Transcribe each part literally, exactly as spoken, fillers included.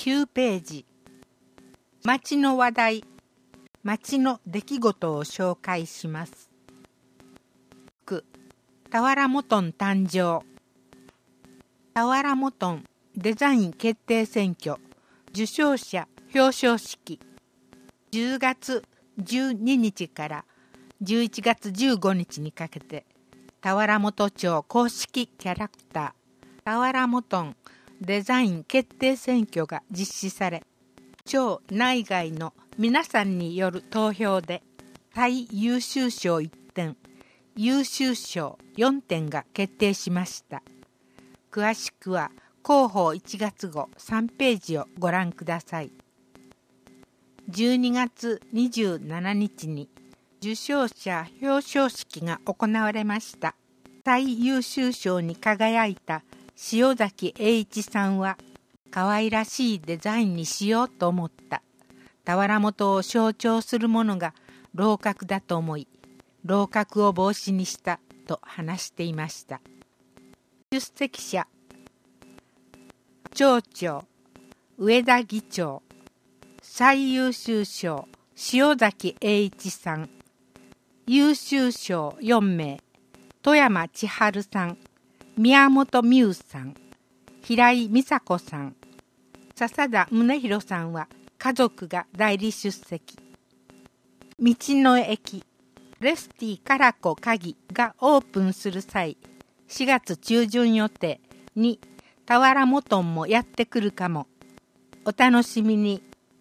きゅうページ。町の話題、町の出来事を紹介します。く、俵元ん誕生。俵元んデザイン決定選挙受賞者表彰式。じゅうがつじゅうににちからじゅういちがつじゅうごにちにかけて、俵元町公式キャラクター、俵元んデザイン決定選挙が実施され、町内外の皆さんによる投票で、最優秀賞いってん、優秀賞よんてんが決定しました。詳しくは広報いちがつごさんページをご覧ください。じゅうにがつにじゅうしちにちに受賞者表彰式が行われました。最優秀賞に輝いた塩崎栄一さんは、可愛らしいデザインにしようと思った。俵元を象徴するものが楼閣だと思い、楼閣を帽子にしたと話していました。出席者、町長、上田議長、最優秀賞、塩崎栄一さん、優秀賞よんめい、富山千春さん、宮本美羽さん、平井美佐子さん、笹田宗弘さんは家族が代理出席。道の駅、レスティカラコ鍵がオープンする際、しがつちゅうじゅん予定に俵元んもやってくるかも。お楽しみに。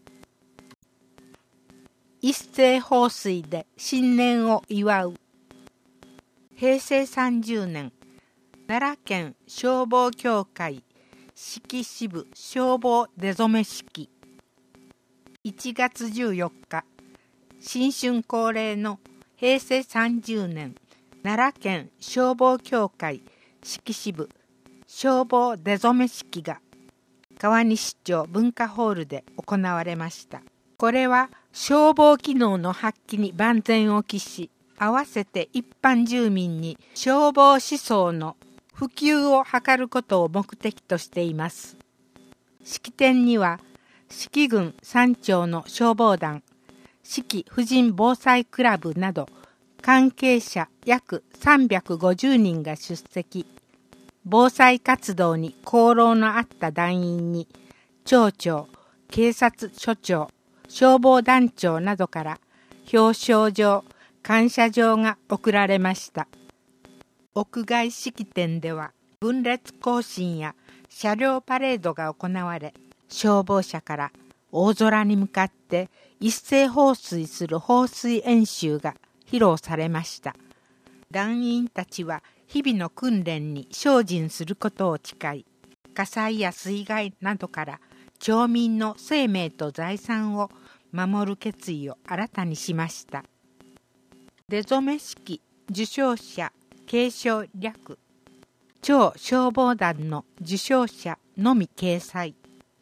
一斉放水で新年を祝う。へいせいさんじゅうねん、奈良県消防協会式支部消防出初め式。いちがつじゅうよっか、新春恒例のへいせいさんじゅうねん奈良県消防協会式支部消防出初め式が川西町文化ホールで行われました。これは消防機能の発揮に万全を期し、合わせて一般住民に消防思想の普及を図ることを目的としています。式典には、四季郡三町の消防団、四季婦人防災クラブなど、関係者約さんびゃくごじゅうにんが出席。防災活動に功労のあった団員に、町長、警察署長、消防団長などから表彰状、感謝状が贈られました。屋外式典では分列行進や車両パレードが行われ、消防車から大空に向かって一斉放水する放水演習が披露されました。団員たちは日々の訓練に精進することを誓い、火災や水害などから町民の生命と財産を守る決意を新たにしました。出初め式受賞者継承略、町消防団の受賞者のみ掲載。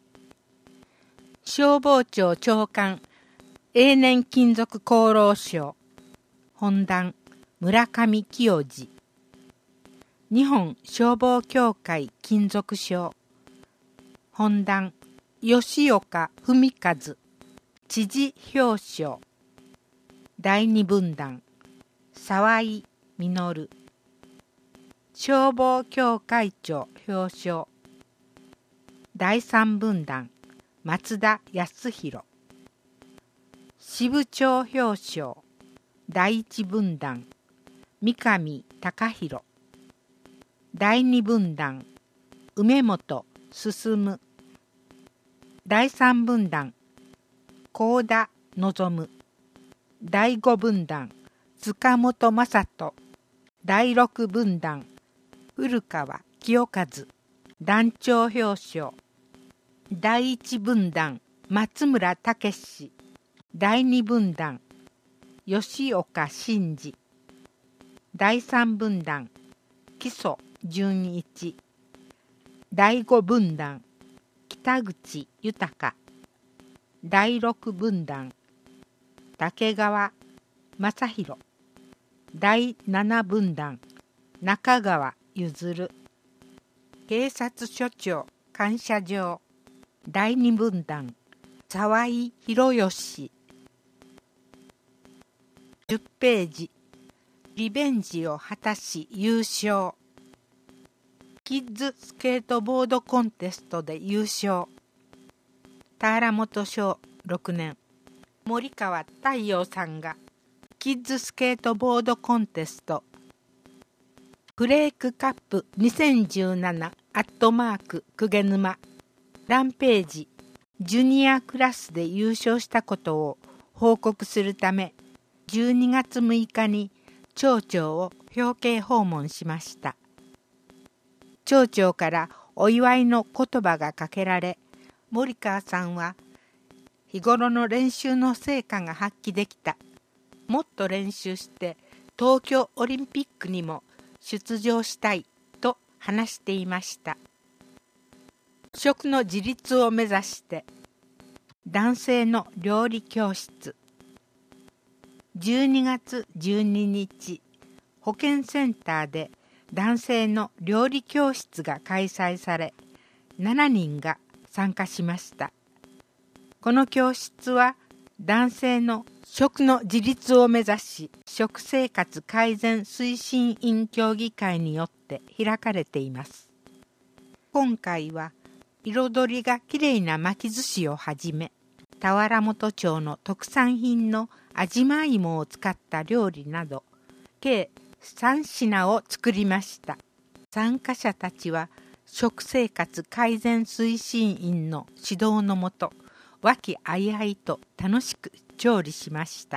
消防庁長官永年勤続功労賞、本団村上清治。日本消防協会勤続賞、本団吉岡文和知事表彰。第二分団沢井実。消防協会長表彰。第三分団松田康弘。支部長表彰。第一分団三上貴弘。第二分団梅本進。第三分団幸田望。第五分団塚本正人。第六分団古川清和。団長表彰。第一分団松村武史。第二分団吉岡真嗣。第三分団木曽純一。第五分団北口豊。第六分団竹川正弘。第七分団中川譲。警察署長感謝状。 だいに分団沢井博義。じゅっページ、リベンジを果たし優勝。キッズスケートボードコンテストで優勝。田原本小ろくねん、森川太陽さんがキッズスケートボードコンテストフレークカップにせんじゅうななアットマークくげぬまランページジュニアクラスで優勝したことを報告するためじゅうにがつむいかに町長を表敬訪問しました。町長からお祝いの言葉がかけられ、森川さんは日頃の練習の成果が発揮できた。もっと練習して東京オリンピックにも出場したいと話していました。食の自立を目指して男性の料理教室。じゅうにがつじゅうににち、保健センターで男性の料理教室が開催され、しちにんが参加しました。この教室は男性の食の自立を目指し、食生活改善推進員協議会によって開かれています。今回は彩りがきれいな巻き寿司をはじめ、田原本町の特産品の味ま芋を使った料理など、計さんしなを作りました。参加者たちは食生活改善推進員の指導のもと、和気あいあいと楽しく調理しました。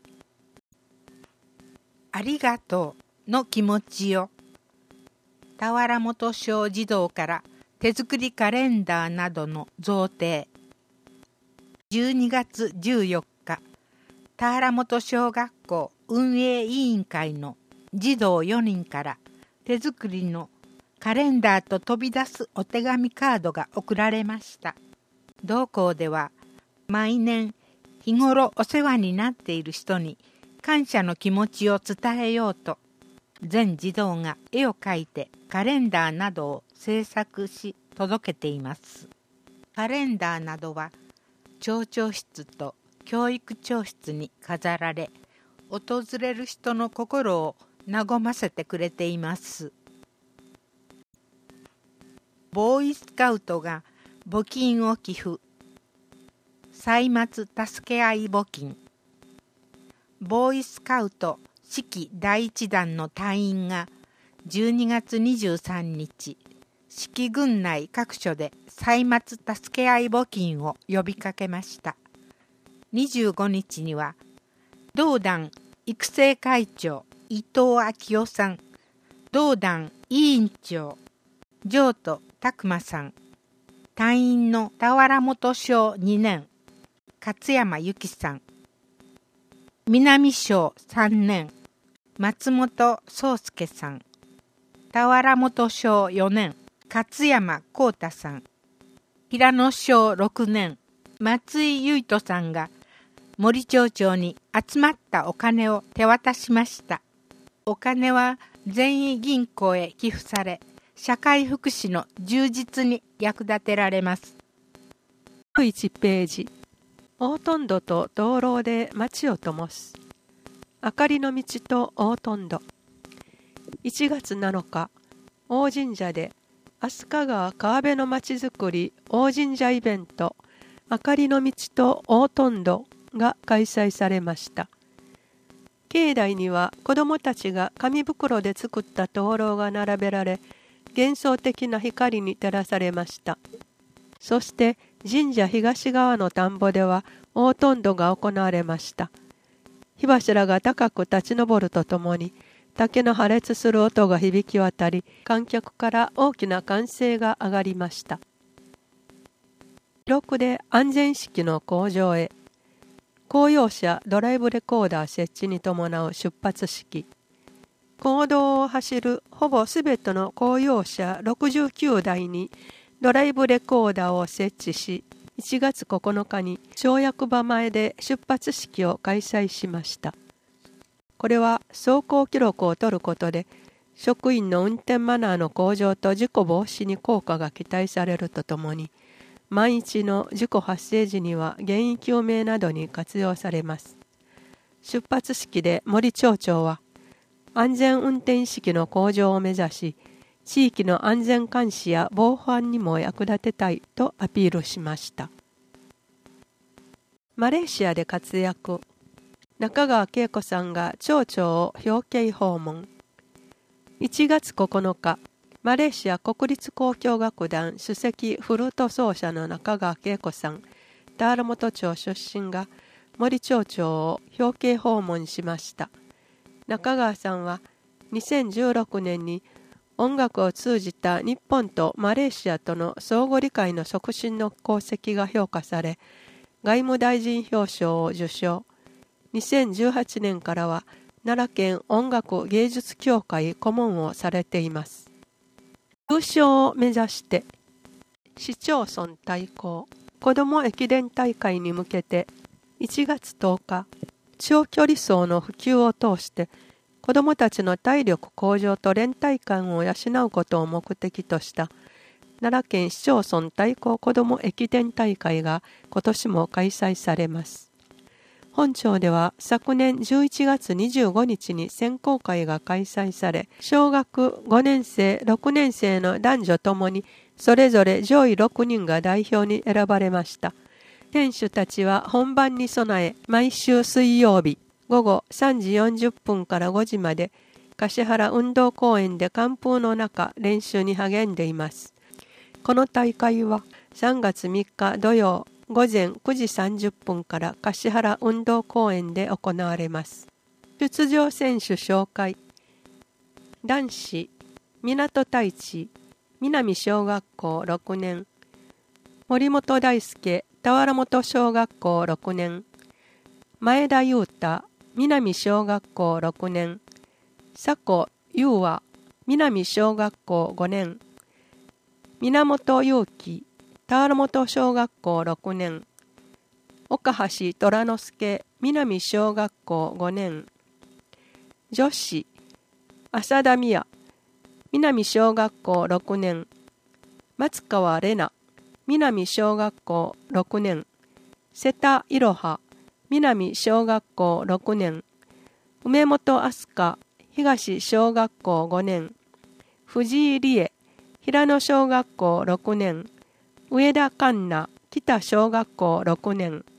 ありがとうの気持ちを田原本小児童から手作りカレンダーなどの贈呈。じゅうにがつじゅうよっか、田原本小学校運営委員会の児童よにんから手作りのカレンダーと飛び出すお手紙カードが送られました。同校では毎年日頃お世話になっている人に感謝の気持ちを伝えようと、全児童が絵を描いてカレンダーなどを制作し届けています。カレンダーなどは町長室と教育長室に飾られ、訪れる人の心を和ませてくれています。ボーイスカウトが募金を寄付。歳末助け合い募金。ボーイスカウト四季だいいちだんの隊員がじゅうにがつにじゅうさんにち、四季郡内各所で歳末助け合い募金を呼びかけました。にじゅうごにちには同団育成会長伊藤昭夫さん、同団委員長譲渡拓馬さん、隊員の田原本小にねん勝山由紀さん、南小さんねん松本宗介さん、田原本小よねん勝山幸太さん、平野小ろくねん松井唯人さんが森町長に集まったお金を手渡しました。お金は善意銀行へ寄付され、社会福祉の充実に役立てられます。 いちページ、大トンドと灯籠で街を灯す。明かりの道と大トンド。いちがつなのか、大神社で飛鳥川川辺のまちづくり大神社イベント明かりの道と大トンドが開催されました。境内には子どもたちが紙袋で作った灯籠が並べられ、幻想的な光に照らされました。そして神社東側の田んぼでは大トンドが行われました。火柱が高く立ち上るとともに、竹の破裂する音が響き渡り、観客から大きな歓声が上がりました。記録で安全意識の向上へ。公用車ドライブレコーダー設置に伴う出発式。公道を走るほぼすべての公用車ろくじゅうきゅうだいにドライブレコーダーを設置し、いちがつここのかに町役場前で出発式を開催しました。これは走行記録を取ることで、職員の運転マナーの向上と事故防止に効果が期待されるとともに、 万一の事故発生時には原因究明などに活用されます。出発式で森町長は、安全運転意識の向上を目指し、地域の安全監視や防犯にも役立てたいとアピールしました。マレーシアで活躍。中川恵子さんが町長を表敬訪問。いちがつここのか、マレーシア国立交響楽団首席フルート奏者の中川恵子さん、田原本町出身が森町長を表敬訪問しました。中川さんはにせんじゅうろくねんに音楽を通じた日本とマレーシアとの相互理解の促進の功績が評価され、外務大臣表彰を受賞。にせんじゅうはちねんからは奈良県音楽芸術協会顧問をされています。優勝を目指して市町村対抗子ども駅伝大会に向けていちがつとおか、長距離走の普及を通して子どもたちの体力向上と連帯感を養うことを目的とした奈良県市町村対抗子ども駅伝大会が今年も開催されます。本町では昨年じゅういちがつにじゅうごにちに選考会が開催され、小学ごねんせい、ろくねんせいの男女ともにそれぞれ上位ろくにんが代表に選ばれました。選手たちは本番に備え、毎週水曜日午後さんじよんじゅっぷんからごじまで橿原運動公園で寒風の中練習に励んでいます。この大会はさんがつみっか土曜午前くじさんじゅっぷんから橿原運動公園で行われます。出場選手紹介。男子、港太一、南小学校ろくねん。森本大輔、田原本小学校ろくねん。前田裕太、南小学校ろくねん。佐古優和、南小学校ごねん。源祐樹、田原本小学校ろくねん。岡橋虎之助、南小学校ごねん。女子、浅田美也、南小学校ろくねん。松川玲奈、南小学校ろくねん。瀬田いろは、南小学校ろくねん。梅本飛鳥、東小学校ごねん。藤井理恵、平野小学校ろくねん。上田環奈、北小学校ろくねん。